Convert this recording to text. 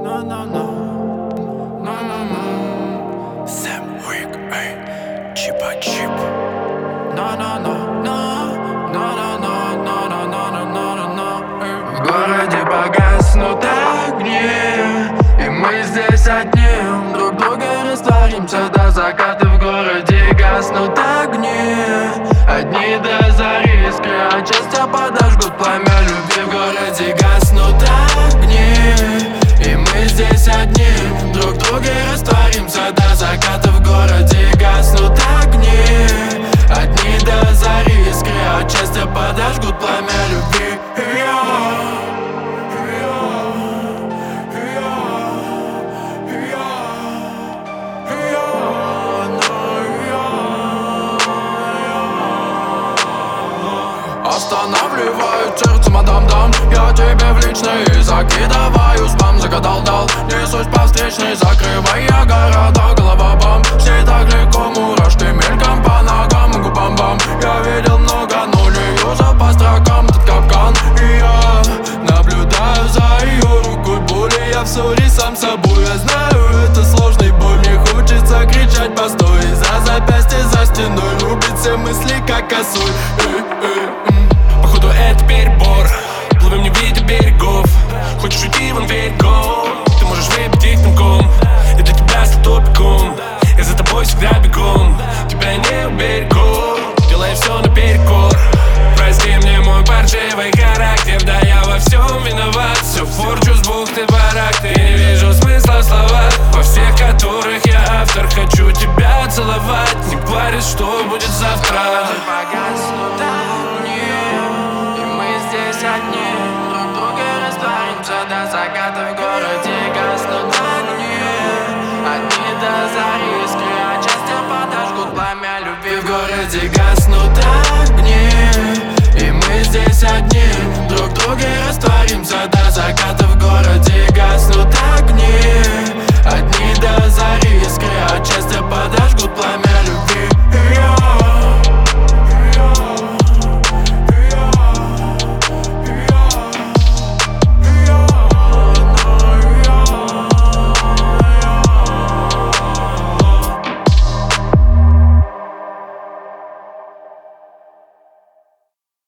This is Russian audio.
Сэм Уик, эй, чипа-чип. В городе погаснут огни, и мы здесь одни. Друг друга растворимся до заката. В городе гаснут огни, одни до зари. Искры от счастья подожгут пламя любви. В городе гаснут огни, и мы здесь одни. Друг друга растворимся до заката. В городе гаснут огни, одни до зари. Искры от счастья подожгут пламя любви. Останавливают сердце, мадам-дам. Я тебе в личные закидываю спам. Загадал-дал, несусь по встречной, закрывая города. Голова бам, все так легко, мурашки мельком по ногам. Губам-бам, я видел много, но не юзал по строкам этот капкан. И я наблюдаю за ее рукой боли. Я в ссоре сам с собой, я знаю, это сложный бой. Мне хочется кричать постой, за запястье, за стеной. Рубит все мысли, как косой. Походу это перебор, плывем не видя берегов. Хочешь уйти, вон дверь, go. Ты можешь выпить их пинком, я для тебя стал топиком. Я за тобой всегда бегом, тебя не уберегу. Делай все наперекор, прости мне мой паршивый характер. Да я во всем виноват, все порчу с двух ты барак. Ты не вижу смысла в словах, во всех которых я автор. Хочу тебя целовать, не парюсь, что будет завтра. Погаснут огни, и мы здесь одни. Друг друга растворимся до заката. В городе гаснут огни, одни до зари. Искры от счастья подожгут пламя любви. В городе гаснут огни.